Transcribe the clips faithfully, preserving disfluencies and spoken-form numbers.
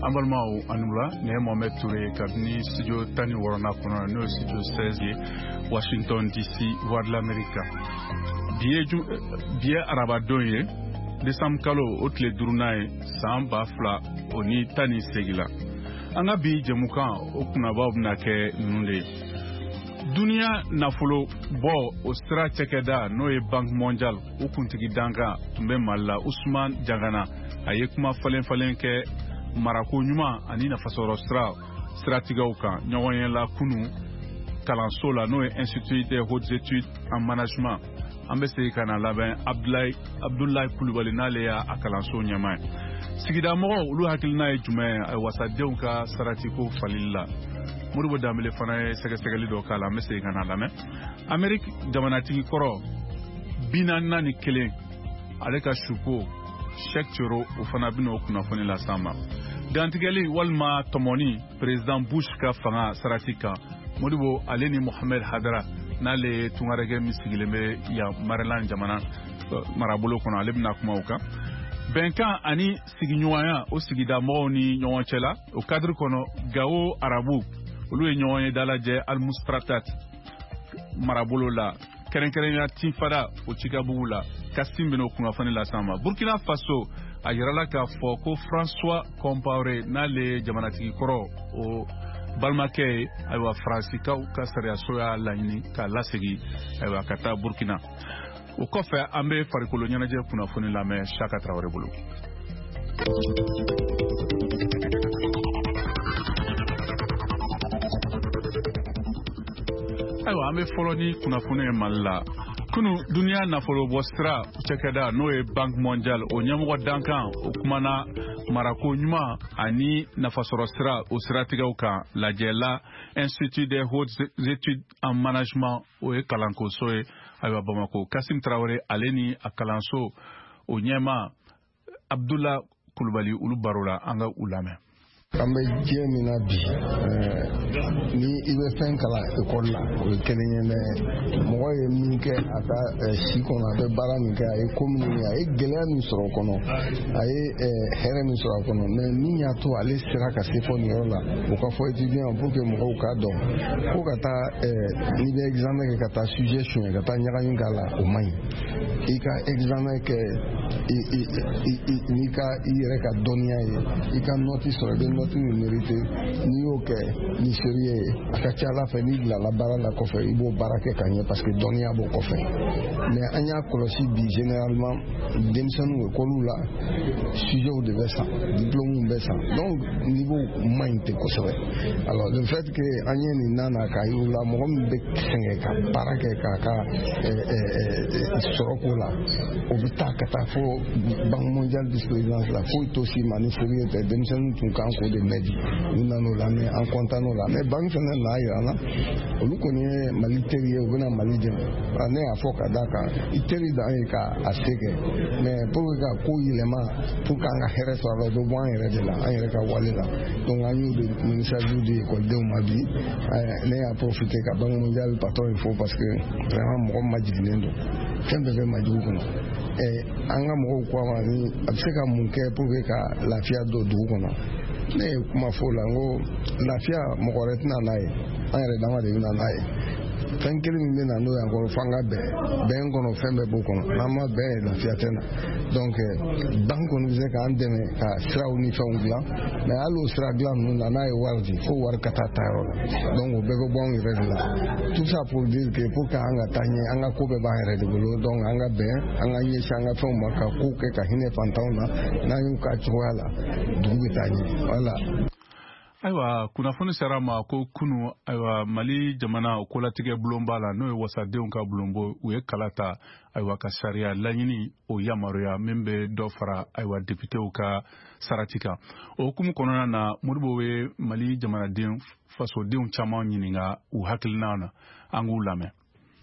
Ambalmao Anula, ne Mohamed Touré, Kabini, Studio Tani Warana Kona, no Studio seize, Washington D C, Voix de l'Amérique. Bien Arabadoye, Desam Kalo, Otle Durunae, Samba Fla, Oni Tani Segila. Angabi Jamuka, Okunabab Nake Nunde. Dunia Nafolo, Bo, Ostra Chekeda, Noe Bank Mondial, Okuntigi Danga, Tumbe Mala, Usman Jagana, Ayekuma Falen Falenke, Marako Nyuma, Anina Fasoro Stra, Stratigauka, Nyoyela Kunu, Kalansola, Noe Institut des Hautes Études en Management, Ambese Kana Laben, Abdoulaye, Abdoulaye Koulibaly Nalea, a Kalanso Nyamai. Sigida Moro, Ulu Hakilna Jume, Wasadeuka, Saratiko Falilla. Muribo Damile Fana, Secretary Dokala, Mese Kana Lame. Amerique, Jamanati Koro, Binana Nikele, Aleka Shuko, Cheikh Chiro, Ufana Bino Kunafoni La Sama. Gantigeli Walma Tomoni, Président Bush Ka Fanga Saratika, Muribo Aleni Mohamed Hadra, Nale Tungarege Misigileme, Ya Maryland Jamana, Marabolo Kona, Lebna Kumauka. Benka Ani Siginyuaya, O Sigida Moni, Nyoanchela, au cadre Kono, Gao Arabu, Loué Nyoye Dalaje, Al Mustratat, Marabolo la, Kerenkerenya Tifada, au Chigabula, Kastim Beno Kunafani La Sama. Burkina Faso, Ayaralaka Foko, François Compaoré, Nale Jamanati Koro, au Balmake, Aywa Fransika, ou Kasaria Soya Laini, Kalasegi, Aywa Kata Burkina. Au coffre, Ambe Farikolonia Kunafoni La Mer, Chaka Traoré Bolo. Ayo ame foloni kunafune malla kunu dunia na folo bostra chekada noe bank mondial o nyamugo dankan o kumana marako nyuma ani na fasorostra o stratigauka la jela institut des hautes études en management o e kalanko soe ayo Bamako Kassim Traoré aleni akalanso o nyema Abdoulaye Koulibaly ulu barola anga ulame Ambe jemina bi ni ibe fen kala école la o kenye ne mo ye minke aka shikona be bara minke ay commune ay gele mi soro kono ay here mi soro kono me ni ya to ale sira ka se fo ni rola o ka fo étudiant pour que mo ka don ko ka ta ni be examen ka ta sujet chou ka ta nyaka ngala o mai ika examen ke ni ka ire ka donia e ika notice sur le notice mérité ni oke ni sérieux akacha la feni la la bara la kofe ibo barake kanye parce que donia bo kofe mais anya kolosi bi généralement demsanu ko lula sujet de ça diplôme de ça donc niveau mainte ko so alors le fait que anya ni nana kayula mo be senge ka barake ka ka sorokola obitaka ta fo banque mondiale de présidence la fo tosi manifurier de demsanu tun kan ko de medi nuna no la mais en comptant no la mais banque fana na yana olu koni maliteri o bena malije ane afoka daka iteri da ka aseke mais pour ka ko yilema pour ka nga here so la do bon here de la an ka wale la donc anyu de ministère de école de mabi ne a profité ka banque mondiale patron il faut parce que vraiment mo majilendo tembe be majuko et anga mo ko ma ni abseka munke pour ka la fia do du kono ne kuma fola ngo lafia mokoretna nae ayre dama de na nae tankeli mi na no yango fanga be ben kono fembe bokono nama be lafia tena donc banko nous ka andeme ka sra uni fongla mais allo sra glam no na nae wardi fo war kata taro donc be go bon irela tout ça pour dire que pour ka anga tanye anga ko be ba here de bolo donc anga be anga nyesha anga fo maka ko ke ka hine fantauna na yu ka chwala dugu tanye voilà. Aywa kunafuni sarama ko kunu aywa Mali jamana okolatige bulomba la no wasadeun ka bulombo uye kalata aywa ka sharia lanyini o yamaroya membe dofara aywa député ka saratika o kumu konona na muribo we Mali jamana den faso den chama nyininga u hakilina na angulame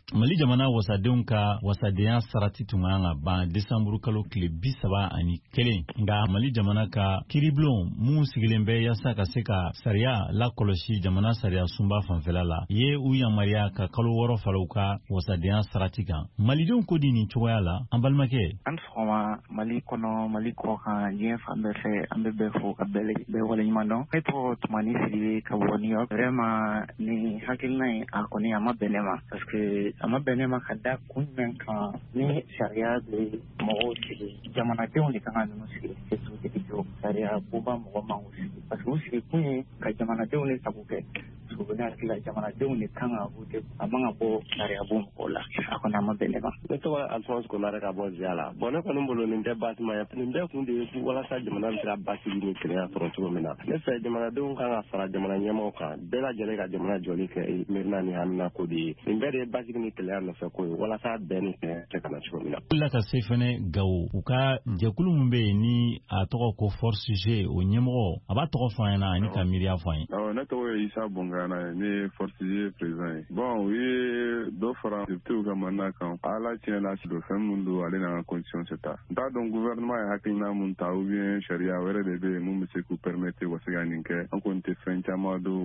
Mali jamana wasadenw ka wasadenya sarati tun kan ka ban Desanburu kalo tile bi saba ani kelen nga Mali jamana ka kiriblon mun sigilen bɛ yasa ka se ka sariya la kɔlɔsi jamana sariya sunba fanfɛla la ye u yamaruya ka kalo wɔɔrɔ fara u ka wasadenya sarati kan. Malidenw ko di nin cogoya la an balimakɛ. An sɔgɔma Mali kɔnɔ Mali kɔ kan diɲɛ fan bɛɛ fɛ an bɛ bɛɛ fo ka bɛɛ bɛɛ waleɲuman dɔn. Ne tɔgɔ Tumani Siribe ka bɔ New York. Vraiment ni hakilina in a kɔni a ma bɛn ne ma parce que a ma bɛn ne ma ka da kun jumɛn kan ni sariya bɛ mɔgɔw sigi jamanadenw de kan ka ninnu sigi sotigi jɔ sariya boba mɔgɔ man k'u sigi parce que u sigi kun ye ka jamanadenw de sago kɛ parce que ne hakili la jamanadenw de kan ka voter a man ka bɔ sariya bo mɔgɔw la a kɔni a ma bɛn ne ma. Ne tɔgɔ Alphonse Konare ka bɔ Zia la bon ne kɔni bolo nin tɛ basima ye nin bɛɛ kun de ye walasa jamana bɛ se ka basigi ni kelenya sɔrɔ cogo min na ne fɛ jamanadenw kan ka fara jamana ɲɛmaaw kan bɛɛ lajɛlen ka jamana jɔli kɛ miirina ni hamina ko de ye nin bɛɛ de ye basigi ni kelenya nɔfɛ ko ye walasa bɛɛ ni fɛn cɛ kana cogo min na. La ka se fɛnɛ Gawo u ka jɛkulu min bɛ yen ni a tɔgɔ ko Force G o ɲɛmɔgɔ a b'a tɔgɔ fɔ an ɲɛna ani ka miiriya fɔ an ye. Awɔ ne tɔgɔ ye Isa Bongana ye ne ye Force G président ye. Bon u ye dɔ fara députéw ka mandat kan ala tiɲɛ la don fɛn min don ale n'an ka constitution c'est ta. N t'a dɔn gouvernement ye hakilina mun ta ou bien sariya wɛrɛ de bɛ yen mun bɛ se k'u permettre u ka se ka nin kɛ an kɔni tɛ fɛn caman don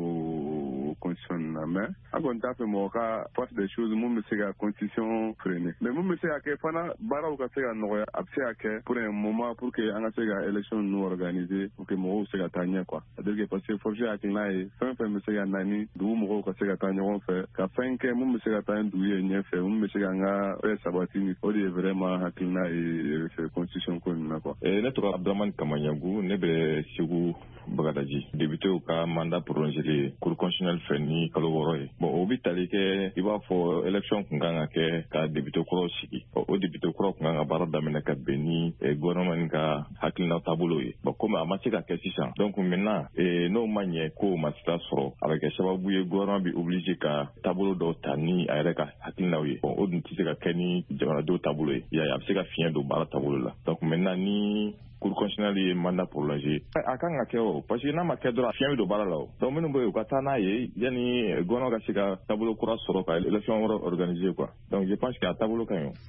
o constitution na mais an kɔni t'a fɛ mɔgɔ ka force des choses mun bɛ se ka constitution freiner mais mun bɛ se ka kɛ fana baaraw ka se ka nɔgɔya a bɛ se ka kɛ pour un moment pour que an ka se ka élection ninnu organiser pour que mɔgɔw se ka taa ɲɛ quoi c'est-à-dire que parce que force hakilina ye fɛn fɛn bɛ se ka na ni dugu mɔgɔw ka se ka taa ɲɔgɔn fɛ ka fɛn kɛ mun bɛ se ka taa ni dugu ye ɲɛfɛ mun bɛ se ka an ka fɛn sabati ni o de ye vraiment hakilina ye fɛ constitution ko nin na quoi. Ne tɔgɔ Abdramane Kamanyagu ne bɛ Segu Bagadaji députéw ka mandat prolongé cour constitutionnelle fɛ ni kalo wɔɔrɔ ye bon o bɛ tali kɛ i b'a fɔ élection kun kan ka kɛ ka député kuraw sigi o député kuraw kun kan ka baara daminɛ ka bɛn ni gouvernement ka hakilina taabolo ye bon comme a ma se ka kɛ sisan donc maintenant n'o ma ɲɛ ko ma se ka sɔrɔ a bɛ kɛ sababu ye gouvernement bɛ obligé ka taabolo dɔw ta ni a yɛrɛ ka hakilinaw ye bon o dun tɛ se ka kɛ ni jamanadenw taabolo ye i y'a ye a bɛ se ka fiɲɛ don baara taabolo la donc maintenant ni cour constitutionnelle ye mandat prolongé a kan ka kɛ o parce que n'a ma kɛ dɔrɔn fiɲɛ bɛ don baara la o donc minnu bɛ yen u ka taa n'a ye yanni gouvernement ka se ka taabolo kura sɔrɔ ka élection wɛrɛ organiser quoi donc je pense que a taabolo ka ɲi o.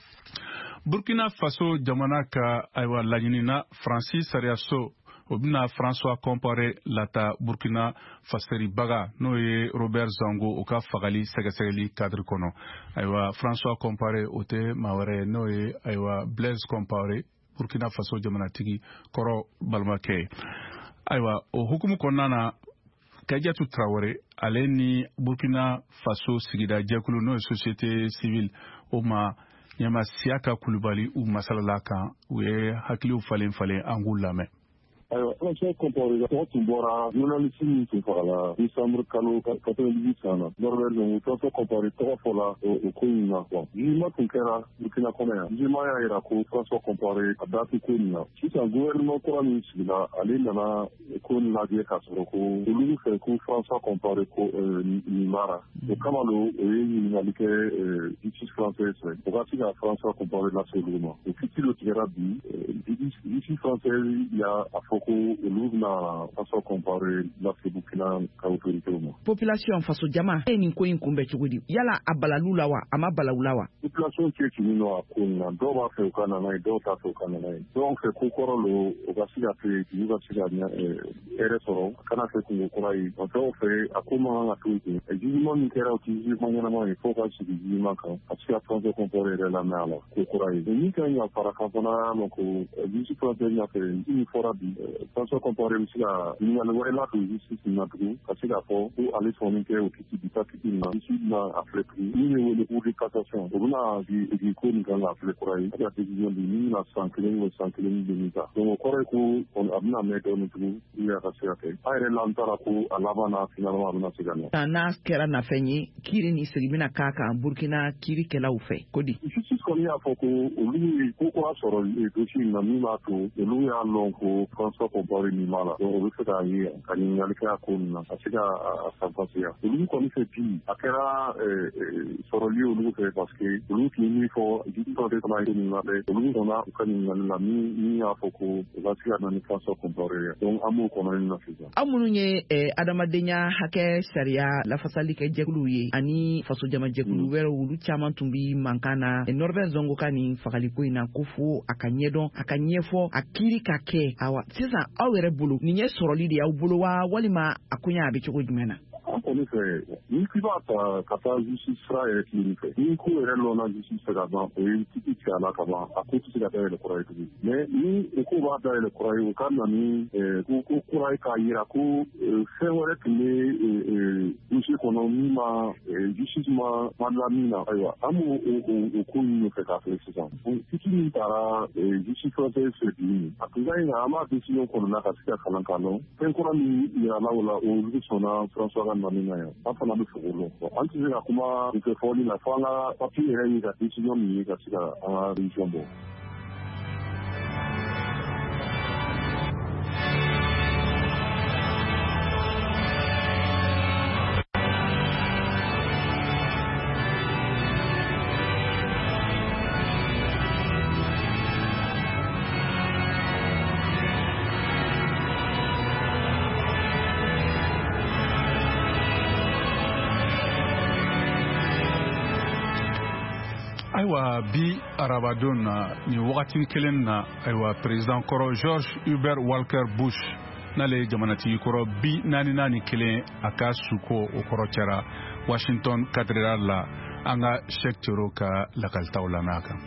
Burkina Faso jamana ka ayiwa laɲinina Francis Sariaso o bɛna François Compaoré lata Burkina faseribaga n'o ye Robert Zango o ka fagali sɛgɛsɛgɛli cadre kɔnɔ ayiwa François Compaoré o tɛ maa wɛrɛ ye n'o ye ayiwa Blaise Compaoré Burkina Faso jamanatigi kɔrɔ balimakɛ ayiwa o hukumu kɔnɔna na Kadiatou Traoré ale ni Burkina Faso sigida jɛkulu n'o ye société civile o ma ɲɛma Siaka Kulubali u masalala kan u ye hakiliw falen falen an k'u lamɛn. Alors, François Compaoré tun bɔra journaliste min tun fagala décembre kalo quatre-vingt-dix-huit san na Norbert Zongo François Compaoré tɔgɔ fɔla o ko in na quoi jugement tun kɛra Burkina kɔnɔ yan jugement y'a jira ko François Compaoré a dati ko nin na sisan gouvernement kura min sigila ale nana ko nin lajɛ k'a sɔrɔ ko olu fɛ ko François Compaoré ko nin mara o kama lo o ye ɲininkali kɛ justice française fɛ o ka se ka François Compaoré lase olu ma o kiiti dɔ tigɛra bi justice française y'a fɔ ko olu bɛna François Compaoré lase Burkina ka autoritew ma. Population faso jama e nin ko in kunbɛ cogo di yala a balalu la wa a ma balalu la wa. Population cɛ kini nɔ a ko in na dɔw b'a fɛ u ka nana ye dɔw t'a fɛ u ka nana ye dɔw fɛ ko kɔrɔ lo o ka se ka to yen ka se ka hɛrɛ sɔrɔ a kana fɛ kungo kura ye dɔw fɛ a ko man kan ka to yen jugement min kɛra o tɛ jugement ɲɛnama ye fo ka sigi jugement kan a bɛ se ka François Compaoré yɛrɛ lamɛn a la ko kura ye min ka ɲi ka fara kan fana ma ko justice française ɲa fɛ min fɔra bi François Compaoré bɛ se ka ɲininkali wɛrɛ ladon justice na tugun ka se k'a fɔ ko ale sɔnni kɛ o kiiti bi ta kiiti na justice bɛna a filɛ tugun min ye wele cour de cassation o bɛna di ko nin kan k'a filɛ kura ye a ka décision di min bɛna san kelen o san kelen de min ta donc o kɔrɔ ye ko a bɛna mɛn dɔɔnin tugun min a ka se ka kɛ a yɛrɛ la an taara ko a laban na finalement a bɛna se ka na. n'a kɛra nafɛn ye kiiri ni sigi bɛna k'a kan Burkina kiirikɛlaw fɛ ko di. justice kɔni y'a fɔ ko olu ye ko ko a sɔrɔ dossier in na min b'a to olu y'a lɔn ko transport compare ni mala donc o bɛ se k'a ye ka ɲininkali kɛ a ko ninnu na ka se ka a sanfasiya olu kɔni fɛ bi a kɛra sɔrɔli ye olu fɛ parce que olu tun ye min fɔ juditɔ de fana ye nin na dɛ olu kɔnna u ka ɲininkali la min y'a fɔ ko u ka se ka na ni transport compare ye donc an b'o kɔnɔ nin na sisan. aw minnu ye adamadenya hakɛ sariya lafasali kɛ jɛkuluw ye ani faso jama jɛkulu wɛrɛw olu caman tun bi mankan na Norbert Zongo ka nin fagaliko in na ko fo a ka ɲɛdɔn a ka ɲɛfɔ a kiiri ka kɛ awa sisan aw yɛrɛ bolo nin ye sɔrɔli de y'aw bolo wa walima a ko ɲa a bɛ cogo jumɛn na. an kɔni fɛ ni k'i b'a ta ka taa justice sira yɛrɛ tiɲɛni fɛ ni ko yɛrɛ lɔnna justice fɛ ka ban o ye tigi tigɛ a la ka ban a ko tɛ se ka dayɛlɛ kura ye tugun mais ni o ko b'a dayɛlɛ kura ye o ka na ni ko ko kura ye k'a yira ko fɛn wɛrɛ tun bɛ dossier kɔnɔ min ma justice ma ma lamin na ayiwa an b'o o ko ɲini fɛ k'a filɛ sisan tigi min taara justice française fɛ bi a tun ka ɲi ka an b'a décision kɔnɔna ka se ka kalan k'a lɔn fɛn kura min yirala o la olu sɔnna François ka nani na yan an fana bɛ fɛ o lɔn an tɛ se ka kuma kunfɛfɔli la fo an ka papier yɛrɛ ye ka décision min ye ka se ka an ka révision bɔ. Ayiwa bi arabadon na ni wagati kelen na ayiwa president kɔrɔ George Hubert Walker Bush n'ale jamanatigi kɔrɔ bi naani naani kelen a ka suko o kɔrɔ cɛra Washington cathédrale la an ka Sheikh Tero ka lakalitaw la n'a kan.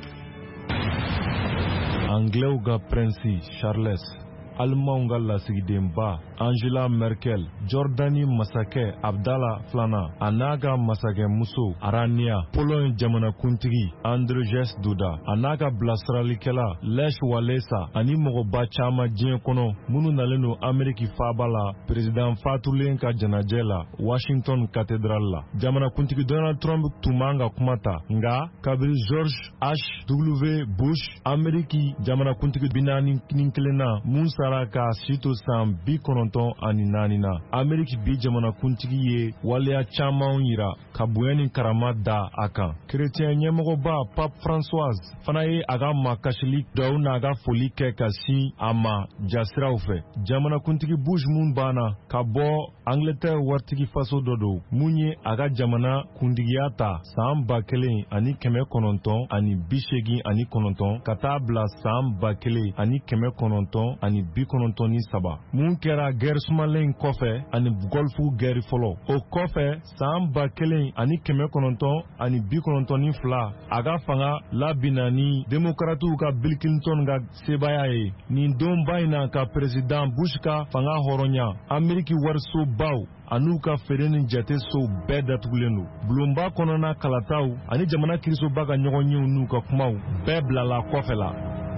Anglais ka prince Charles Allemand ka lasigidenba Angela Merkel, Jordani masakɛ Abdallah Flana, a n'a ka masakɛmuso Arania, Pologne jamanakuntigi Andrzej Duda, a n'a ka bilasiralikɛla Lech Walesa, ani mɔgɔba caman diɲɛ kɔnɔ minnu nalen don Ameriki faaba la president fatulen ka janajɛ la Washington cathédrale la. Jamanakuntigi Donald Trump tun man ka kuma ta, nka kabiri George H W Bush Ameriki jamanakuntigi bi naani ni kelen na mun sara ka sito san bi kɔnɔntɔn ani naani na. Ameriki bi jamanakuntigi ye waleya caman yira ka bonya ni karama da a kan. Chrétien ɲɛmɔgɔba Pape François fana ye a ka makasili dɔw n'a ka foli kɛ ka sin a ma jasiraw fɛ. Jamanakuntigi Bush mun banna ka bɔ Angleterre waritigi faso dɔ don mun ye a ka jamana kuntigiya ta san ba kelen ani kɛmɛ kɔnɔntɔn ani bi seegin ani kɔnɔntɔn ka taa bila san ba kelen ani kɛmɛ kɔnɔntɔn ani bi kɔnɔntɔn ni saba. Mun kɛra gɛri sumalen kɔfɛ ani gɔlfu gɛri fɔlɔ. O kɔfɛ san ba kelen ani kɛmɛ kɔnɔntɔn ani bi kɔnɔntɔn ni fila a ka fanga labina ni demokratiw ka Bill Clinton ka sebaya ye. Nin donba in na ka president Bush ka fanga hɔrɔnya Ameriki warisobaw an'u ka feere ni jate sow bɛɛ datugulen don. Bulonba kɔnɔna kalataw ani jamana kirisoba ka ɲɔgɔn yew n'u ka kumaw bɛɛ bilala kɔfɛ la.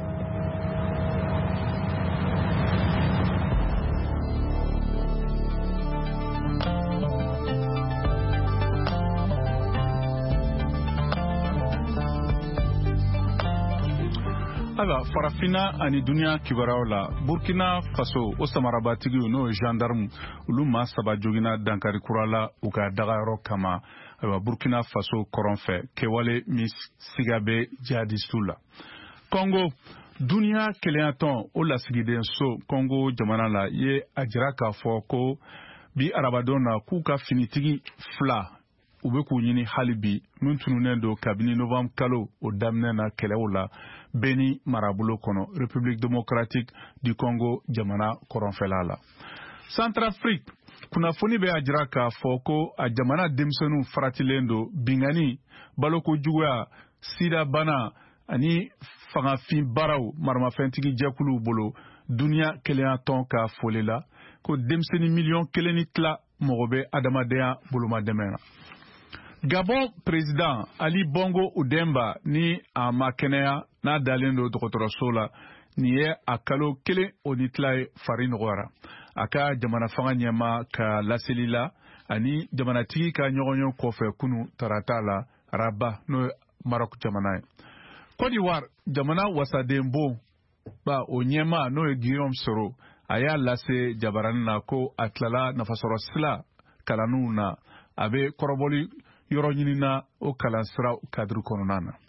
Ayiwa farafina ani duniya kibaraw la Burkina Faso o samarabatigi n'o gendarme olu ma saba jogina dankari kura la u ka dagayɔrɔ kama. Ayiwa Burkina Faso kɔrɔnfɛ kɛwale min siga bɛ jihadistu la. Congo duniya keleyatɔn o lasigiden so Congo jamana la ye a jira k'a fɔ ko bi arabadon na k'u ka finitigi fila u bɛ k'u ɲini hali bi min tununnen don kabini novembre kalo o daminɛ na kɛlɛw la Beni marabolo kɔnɔ République démocratique du Congo jamana kɔrɔnfɛla la. Centrafrique kunnafoni bɛ a jira k'a fɔ ko a jamana denmisɛnninw faratilen don bingani balokojuguya sida bana ani fangafin baaraw maramafɛntigi jɛkuluw bolo duniya keleyatɔn ka foli la ko denmisɛnnin miliyɔn kelen ni tila mɔgɔ bɛ adamadenya bolomadɛmɛ na. Gabon président Ali Bongo Udemba ni a ma kɛnɛya n'a dalen don dɔgɔtɔrɔso la nin ye a kalo kelen o ni tila ye fari nɔgɔyara. A ka jamana fanga ɲɛma ka laseli la ani jamanatigi ka ɲɔgɔnye kɔfɛ kunu tarata la Rabat n'o ye Maroc jamana ye. Côte d'Ivoire jamana wasadenbo ba o ɲɛma n'o ye Guillaume Soro a y'a lase jabarani na ko a tilala nafasɔrɔ sila kalanniw na a bɛ kɔrɔbɔli yɔrɔ ɲinina o kalansira kadiri kɔnɔna na.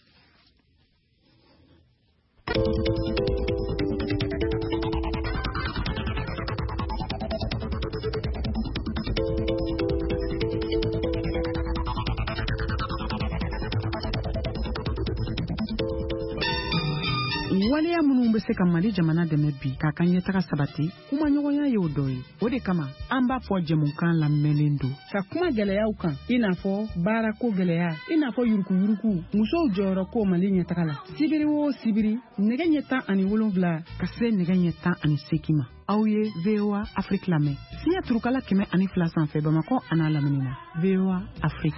waleya minnu bɛ se ka Mali jamana dɛmɛ bi k'a ka ɲɛtaga sabati kuma ɲɔgɔnya ye o dɔ ye. O de kama an b'a fɔ jɛmukan lamɛnlen don ka kuma gɛlɛyaw kan i n'a fɔ baarako gɛlɛya i n'a fɔ yurukuyuruku musow jɔyɔrɔ ko Mali ɲɛtaga la sibiri o sibiri nɛgɛ ɲɛ tan ani wolonwula ka se nɛgɛ ɲɛ tan ani seegin ma. Aw ye V O A Afrique lamɛn siɲɛ turukala kɛmɛ ani fila sanfɛ Bamakɔ a n'a lamini na. V O A Afrique.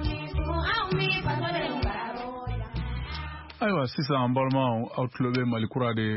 Ayiwa sisan an balimaw aw tulo bɛ Mali kura de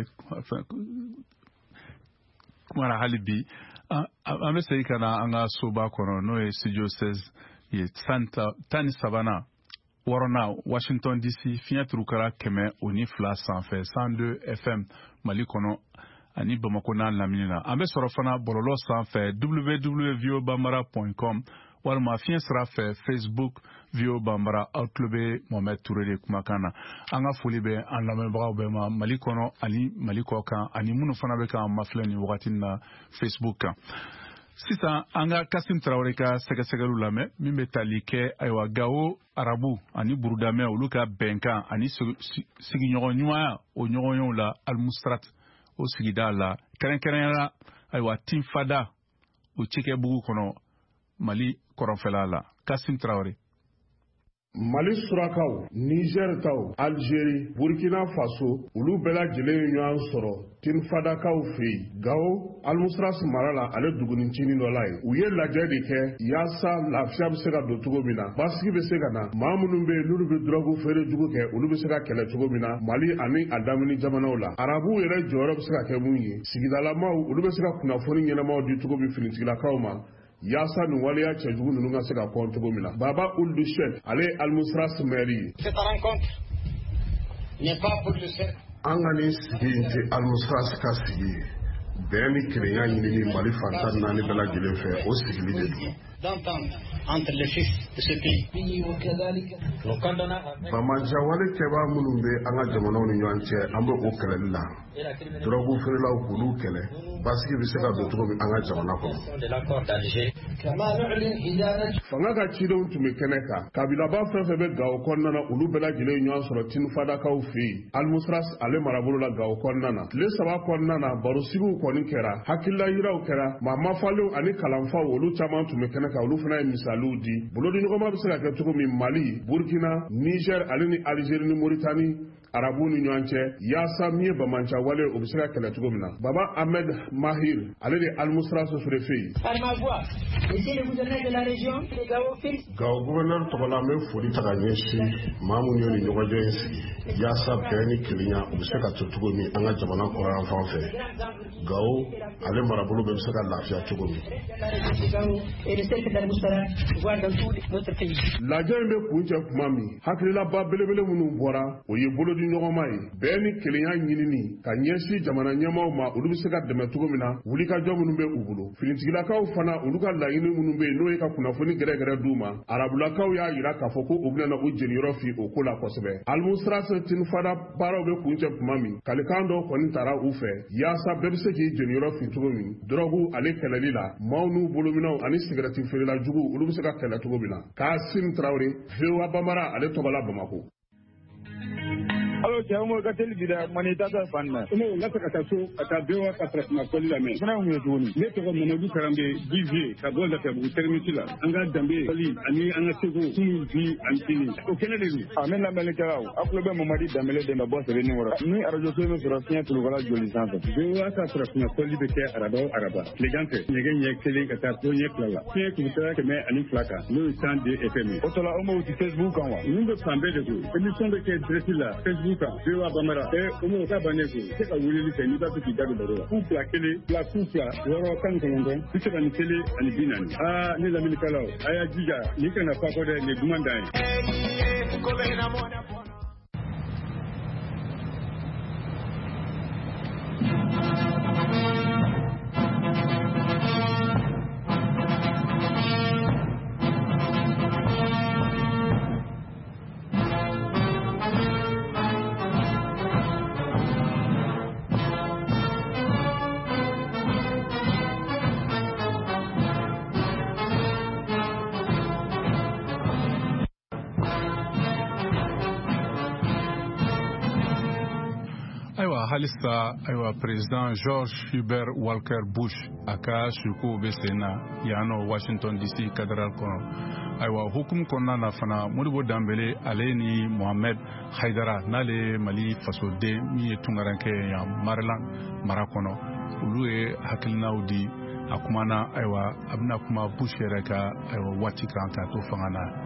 kumana hali bi an bɛ segin ka na an ka soba kɔnɔ n'o ye studio seize ye tan ni sabanan wɔɔrɔnan Washington D C fiɲɛ turukala kɛmɛ o ni fila sanfɛ cent deux F M Mali kɔnɔ ani Bamakɔ n'a lamini na. An bɛ sɔrɔ fana bɔlɔlɔ sanfɛ w w w point v o bambara point com walima fiɲɛ sira fɛ Facebook V O Bambara aw tulo bɛ Mohamed Touré de kumakan na. An ka foli bɛ an lamɛnbagaw bɛɛ ma Mali kɔnɔ ani Mali kɔ kan ani minnu fana bɛ k'an mafilɛ nin wagati na Facebook kan. Sisan an ka Kasim Traoré ka sɛgɛsɛgɛliw lamɛn min bɛ tali kɛ ayiwa Gawo Arabu ani Burudamɛ olu ka bɛnkan ani sigiɲɔgɔn ɲumanya o ɲɔgɔnyew la Al-Mustrat o sigida la kɛrɛnkɛrɛnyala ayiwa Tinfada o cikɛbugu kɔnɔ Mali kɔrɔnfɛla la. Kasim Traoré. Mali surakaw, Niger taw, Algérie, Burkina Faso, olu bɛɛ lajɛlen ye ɲɔgɔn sɔrɔ Tinfadakaw fɛ yen. Gawo Al-Mustras mara la ale dugunicinin dɔ la ye. U ye lajɛ de kɛ yaasa lafiya bɛ se ka don cogo min na, basigi bɛ se ka na, maa minnu bɛ yen n'olu bɛ drogue feere jugu kɛ olu bɛ se ka kɛlɛ cogo min na Mali ani a damini jamanaw la. Arabuw yɛrɛ jɔyɔrɔ bɛ se ka kɛ mun ye? Sigidalamaw olu bɛ se ka kunnafoni ɲɛnamaw di cogo min finitigilakaw ma. Yaasa nin waleya cɛjugu ninnu ka se ka kɔn cogo min na. Baba Ould Cheikh ale ye Al-Mustras maire ye. Cette rencontre n'est pas pour le seul. An ka nin sigi in tɛ Al-Mustras ka sigi ye. Bɛn ni kelenya ɲinini Mali fantan naani bɛɛ lajɛlen fɛ o sigili de don. D'entendre entre les fils de ce pays. Bamaja wale kɛbaa minnu bɛ an ka jamanaw ni ɲɔgɔn cɛ an bɛ o kɛlɛli la. Drogue feerelaw k'olu kɛlɛ basigi bɛ se ka don cogo min an ka jamana kɔnɔ. Fanga ka cidenw tun bɛ kɛnɛ kan. Kabilaba fɛn fɛn bɛ Gawo kɔnɔna na olu bɛɛ lajɛlen ɲɔgɔn sɔrɔ Tinfadakaw fɛ yen. Al-Mustras ale marabolo la Gawo kɔnɔna na. Tile saba kɔnɔna na barosigiw kɔni kɛra, hakilila yiraw kɛra, maa mafalenw ani kalanfaw olu caman tun bɛ kɛnɛ kan olu fana ye misaliw di. Bolodiɲɔgɔnma bɛ se ka kɛ cogo min Mali, Burkina, Niger ale ni Algérie ni Mauritanie Arabu ni ɲɔgɔn cɛ yaasa min ye bamanca wale o bɛ se ka kɛlɛ cogo min na. Baba Ahmed Mahir ale de Al-Mustras sofere fɛ yen. Gawo gouverneur tɔgɔ la an bɛ foli ta ka ɲɛsin maa minnu ye nin ɲɔgɔnjɛ in sigi yaasa bɛn ni kelenya o bɛ se ka to cogo min an ka jamana kɔrɔ yan fan fɛ. Gawo ale marabolo bɛ se ka lafiya cogo min. Lajɛ in bɛ kun cɛ kuma min hakililaba belebele minnu bɔra o ye bolodi ɲɔgɔnma ye bɛɛ ni kelenya ɲinini ka ɲɛsin jamana ɲɛmaaw ma olu bɛ se ka dɛmɛ cogo min na wulikajɔ minnu bɛ u bolo. Finitigilakaw fana olu ka laɲini minnu bɛ yen n'o ye ka kunnafoni gɛrɛgɛrɛ d'u ma arabulakaw y'a yira k'a fɔ ko u bɛna u jeniyɔrɔ fi o ko la kosɛbɛ. Al-Mustras Tinfada baaraw bɛ kun cɛ kuma min kalikan dɔw kɔni taara u fɛ yaasa bɛɛ bɛ se k'i jeniyɔrɔ fi cogo min drogue ale kɛlɛli la maaw n'u bolominɛw ani sigarɛti feerela jugu olu bɛ se ka kɛlɛ cogo min na. Kasim Traoré V O A Bambara ale tɔgɔ la Bamako. Alo cɛ mo ka teli bida mani tata fan na ne la ka taa so ka taa bewa ka fara na koli la me fana mu tuguni ne to ko Mamadou Karambe Divier ka bol da bu termiti la an ga dambe koli ani an ga sego tunu bi antini o kene de a men la mele karaw aklo be Mamadou Dambele de bo sebe ni wora ni arajo so me sura fiya tulu wala joli santo bewa ka fara na koli be ke araba araba le gante ne gen ye kele ka ta to ye kala fiya ku ta ke me ani flaka no stand de F M o to la o mo ti Facebook kan wa ni be sambe de ko emission de ke dresi la Facebook V O A Bambara e umu ka banego se ka wulili kɛ ni ba fi da do la ku fila kelen fila ku fila wɔɔrɔ tan kɔnɔntɔn bi se ka ni kelen ani bi naani aa ne lamɛnnikɛlaw a y'a jija ni kana fa kɔ dɛ nin duman dan ye. halisa aywa president George Hubert Walker Bush aka suko be sena yano Washington D C Cathedral kono aywa hukum konna na fana Modibo Dambele ale ni Mohamed Haidara nale Mali faso de mi tungaranke ya Maryland marakono ulu e hakilnaw di akumana aywa abna kuma Bush yereka aywa wati kan ka to fangana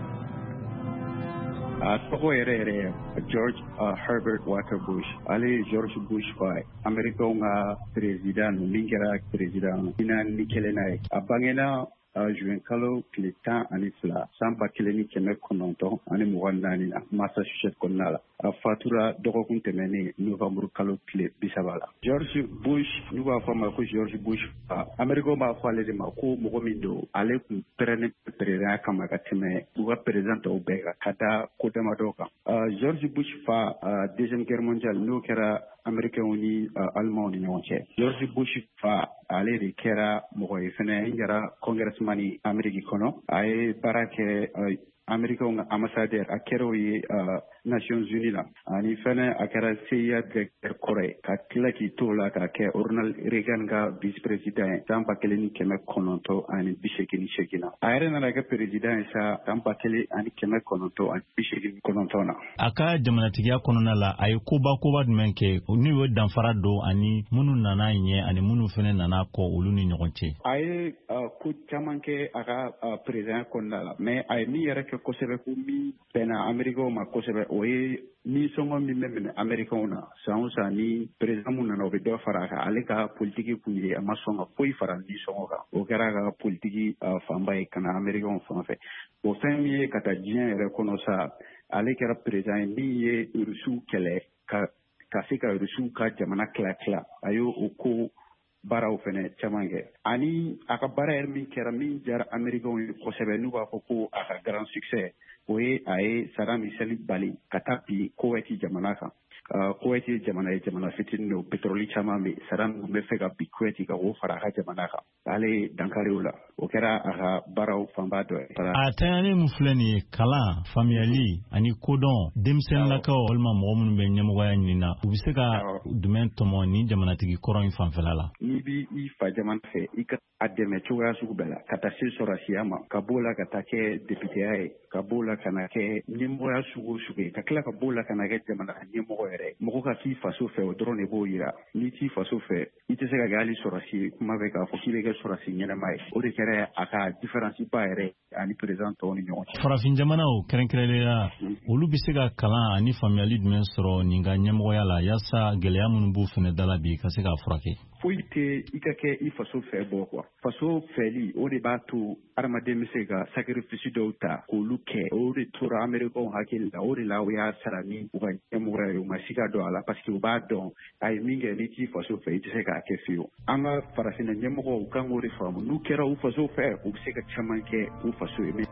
Uh, Toko ere ere George uh, Herbert Walker Bush. Ali George Bush fa America nga president lingera president ina nikelena abangena uh, juin kalo kilita anifla samba kileni keme kononto ani muwandani na Massachusetts konala uh, fatura doko kuntemeni November kalo kile bisabala George Bush nuwa fa ma ko George Bush fa America ma fa le ma ko mo mindo ale ku perene perera kama kateme buga president obega kata kotema doka uh, George Bush fa uh, deuxième guerre mondiale no kera America uni uh, Allemand ni nyonche George Bush fa ale de kera mo ko fene ngara congressman America kono ay barake uh, America un ambassadeur a kero yi uh, Nations Unies la ani fene akara C I A directeur Corée ka kila ki tola ka ke Ronald Reagan ga vice president tamba kele ni keme kononto ani bisheki ni shekina ayre na ga president sa tamba kele ani keme kononto ani bisheki ni kononto na aka jamanatigiya konona la ay kuba kuba menke ni wo danfara do ani munu nana nye ani munu fene nana ko ulu ni nyokonche ay uh, ku chamanke aka uh, president konala mais ay mi yere ke kosebe ku mi pena America ma kosebe oye ni songo mi memene America ona sansa ni president mun na obedo faraka aleka politiki kunye amasonga foi fara ni songo ka o kera ga politiki uh, famba e kana America on fanfe o femi kata dien rekonosa aleka president ni ye urusu kele ka kasika urusu ka jamana kla kla ayo oko bara o fene chamange ani aka bara er mi kera mi jar America on ko sebe nu ba ko aka grand succès oye aye Saddam Hussein bali katapi Kuwaiti jamana kan uh, Kuwaiti jamana jamana fitin no petroli chama me Saddam me fega bi Kuwaiti ka wo fara ka jamana kan ale dankari ula o kera aka bara o famba do atani mufleni kala familiali ani kodon demsen la ka olma mo mun be nyamo ga nyina ubiseka dumen tomo ni jamana tigi koron fanfelala ni bi i fa jamana fe ika ademe chuga su bela kata sil sora siama kabola katake député ay kabola kana ke nyimbo ya sugu sugu kakla kabola kana ke jamana nyimbo ere moko ka ki faso fe o drone bo ira ni ti faso fe ite se ga gali sora si kuma be ka fokile ke sora si nyana mai o de kere aka difference ba ere ani president oni nyon farafin jamana o kerenkrele ya olu bisega kala ani familiali dmen soro ninga nyimbo ya la yasa gele amun bu fene dala bi kasega frake foite ikake i faso fe bo kwa faso feli o de ba to armade misega sacrifice do ta ko luke o de tura America hakil da o de la ya sarani u ga emura yo masika do ala parce que ba don ay minge ni ti faso fe ite se ka ke fiyo anga farafina nyemo ko kan o reform nu kera u faso fe u se ka chamanke u faso e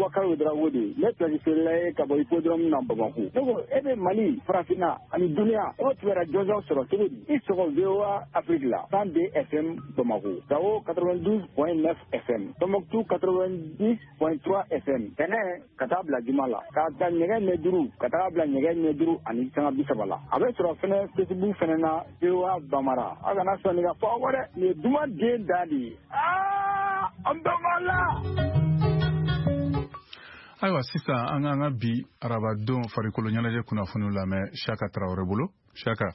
Boubacar Drawodi, le traditionnel Kabo Hippodrome Nambamaku. Donc, Ebe Mali, Frafina, Ani Dunia, autre la Jojo sur le Kébé, ils seront V O A Afrique là, cent deux F M Bamako, Gao quatre-vingt-douze point neuf F M, Tombouctou quatre-vingt-dix point trois F M, Ténin, Katabla Jumala, Kata Nyegen Neduru, Katabla Nyegen Neduru, Ani Sanga Bisabala. Avec sur la fenêtre, Facebook Fenena, V O A Bamara, Agana Soniga Forward, les Douma Dé Dadi. Ah, Ambamala! Ayiwa sisan an ka bi arabadenw farikolo ɲɛnajɛ kunnafoniw lamɛn Shaka Traoré bolo. Shaka.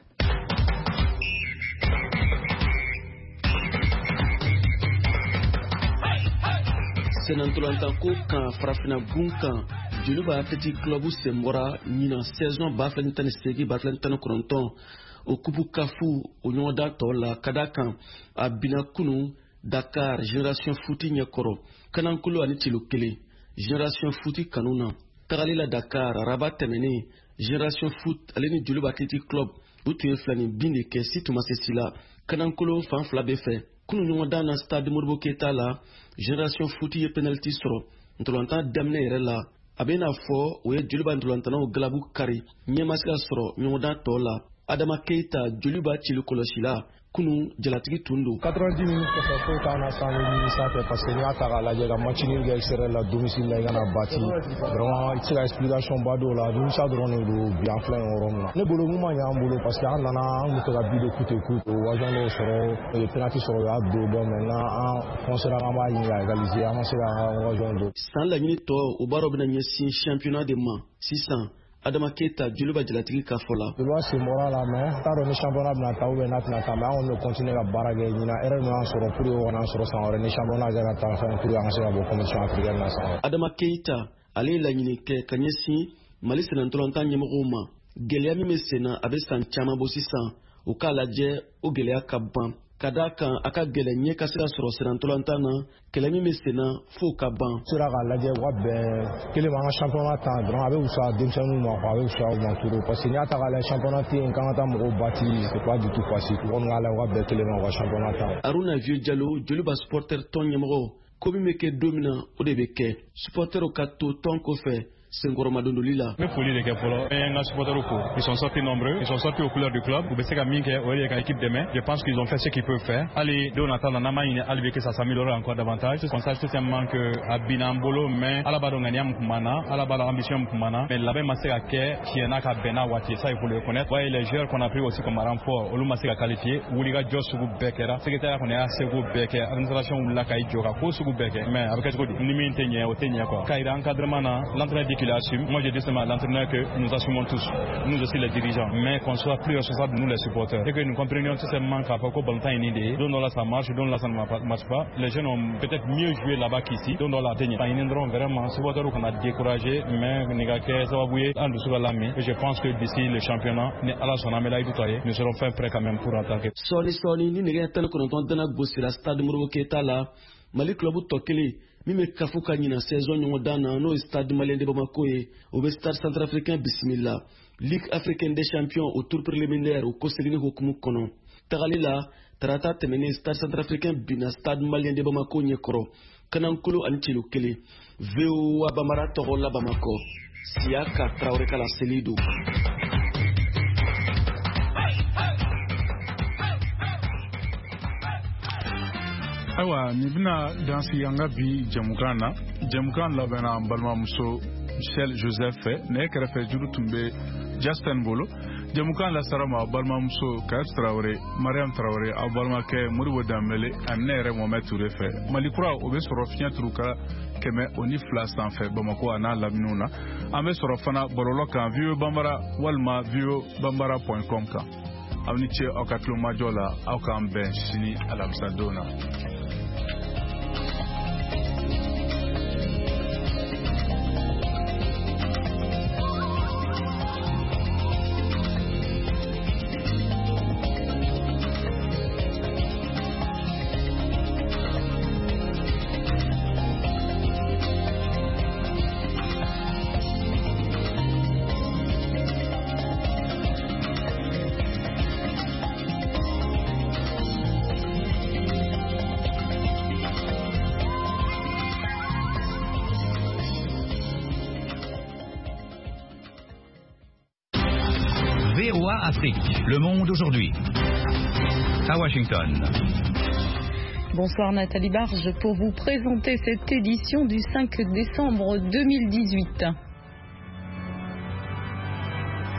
Senantolantanko kan farafina gun kan Joliba Athletic Club sen bɔra ɲinan saison ba fila ni tan ni seegin ba fila ni tan ni kɔnɔntɔn o kupu kafu o ɲɔgɔndan tɔ la ka da kan a bina kunu Dakar Génération Foot ɲɛkɔrɔ Kanankolo ani Cilo kelen Génération Foot kanuna tagali la Dakar Rabat tɛmɛnen Génération Foot ale ni Joliba Athletic Club u tun ye filani bin de kɛ si tuma se si la Kanankolo fan fila bɛ fɛ kunu ɲɔgɔndan na Stade Modibo Keita la Génération Foot ye penalty sɔrɔ ntolantan daminɛ yɛrɛ la a bɛ n'a fɔ o ye Joliba ntolantanaw galabu kari ɲɛma se ka sɔrɔ ɲɔgɔndan tɔ la Adama Keita Joliba Cilo kɔlɔsi la kunu jalatigi tun don quatre-vingt-dix minutes kɔfɛ foyi t'an na san minutes sanfɛ parce que n'i y'a ta k'a lajɛ ka match nul kɛ extérieur la domicile la i kana bati vraiment i tɛ se ka explication ba dɔw la nimisa dɔrɔn de don bi an filɛ nin yɔrɔ min na ne bolo mun ma ɲɛ an bolo parce que an nana an tun tɛ ka but de coûte que coûte o occasion dɔw sɔrɔ penalty sɔrɔ o y'a don bon maintenant an foncera an b'a ɲini ka égaliser an ma se ka occasion don san laɲini tɔ o baaraw bɛna ɲɛsin championnat de ma sisan Adama Keita Joliba jalatigi ka fɔ la Joliba sen bɔra la mais t'a dɔn ni championnat bɛna taa ou bien n'a tɛna taa mais an kɔni bɛ continuer ka baara kɛ ɲina erreur min y'an sɔrɔ pour que o kana an sɔrɔ san wɛrɛ ni championnat kɛra ta fɛn pour que an ka se ka bɔ compétition africaine na san wɛrɛ. Adama Keita ale ye laɲini kɛ ka ɲɛsin Mali senantolantan ɲɛmɔgɔw ma gɛlɛya min bɛ sen na a bɛ san caman bɔ sisan o k'a lajɛ o gɛlɛya ka ban ka da kan a ka gɛlɛ ɲɛ ka se ka sɔrɔ senantolantan na kɛlɛ min bɛ sen na fo ka ban. sera k'a lajɛ u ka bɛn kelen ma an ka championnat tan dɔrɔn a bɛ wusa denmisɛnninw ma a bɛ wusa u ma turu parce que n'i y'a ta k'a lajɛ championnat tɛ yen k'an ka taa mɔgɔw bati c'est pas du tout facile u kɔni k'a lajɛ u ka bɛn kelen ma u ka championnat tan. Aruna Vieux Diallo Joliba supporter tɔn ɲɛmɔgɔ ko min bɛ kɛ don min na o de bɛ kɛ supporterw ka to tɔn kɔfɛ Senkɔrɔma dondoli la. Ne foli de kɛ fɔlɔ n ka supporters fo ils sont sortis nombreux ils sont sortis aux couleurs du club u bɛ se ka min kɛ o ye ka équipe dɛmɛ je pense qu'ils ont fait ce qu'ils peuvent faire hali don nata la n'an m'a ɲini hali bi que ça s'améliore encore davantage on sache tout simplement que a binna an bolo mais ala b'a dɔn ŋaniya min tun b'an na ala b'a dɔn ambition min tun b'an na mais labɛn ma se ka kɛ tiɲɛ n'a ka bɛn n'a waati ça il faut le reconnaître voyez les joueurs qu'on a pris aussi comme renfort olu ma se ka qualifier wulikajɔ sugu bɛɛ kɛra secrétaire kɔni y'a seko bɛɛ kɛ administration wulila ka i jɔ ka ko sugu bɛɛ kɛ mais a bɛ kɛ cogo di ni min tɛ ɲɛ o tɛ ɲɛ quoi k'a yira encadrement na l'entraîneur dit qu'il assume moi je dis à l'entraîneur que nous assumons tous, nous aussi les dirigeants, mais qu'on soit plus responsables nous les supporters et que nous comprenions tout simplement qu'à Foko Baltan une idée, donc là ça marche, donc là ça ne marche pas. Les jeunes ont peut-être mieux joué là-bas qu'ici, donc là tenir. Ils n'auront vraiment supporters qu'on a découragé, mais ça va bouiller en dessous de la main. Et je pense que d'ici le championnat, nous serons fin prêts quand même pour attaquer. Soni Soni, ni n'est pas content de la bosser la stade Modibo Keita là, Mali club tokeli. Mime kafu ka ɲina saison ɲɔgɔn dan na n'o ye stade malien de Bamako ye o bɛ stade centrafricain bisimila Ligue africaine des champions au tour préliminaire o kosegini hukumu kɔnɔ tagali la tarata tɛmɛnen stade centrafricain bina stade malien de Bamako ɲɛkɔrɔ Kanankolo ani Cilo kelen V O A Bambara tɔgɔ la Bamako Siaka Traoré kala selido. Ayiwa nin bɛna dansi an ka bi jɛmukan na jɛmukan labɛnna an balimamuso Michel Joseph fɛ ne kɛrɛfɛ juru tun bɛ Justin bolo jɛmukan lasara ma balimamuso Kayet Traoré Mariam Traoré aw balimakɛ Modibo Dembele ani ne yɛrɛ Mohamed Touré fɛ Malikura o bɛ sɔrɔ fiɲɛ turu ka kɛmɛ o ni fila sanfɛ Bamako a n'a laminiw na an bɛ sɔrɔ fana bɔlɔlɔ kan V O A Bambara walima V O A Bambara point com kan aw ni ce aw ka tulomajɔ la aw k'an bɛn sini alamisadon na. V O A Afrique, Le Monde aujourd'hui. À Washington. Bonsoir Nathalie Barge pour vous présenter cette édition du cinq décembre deux mille dix-huit.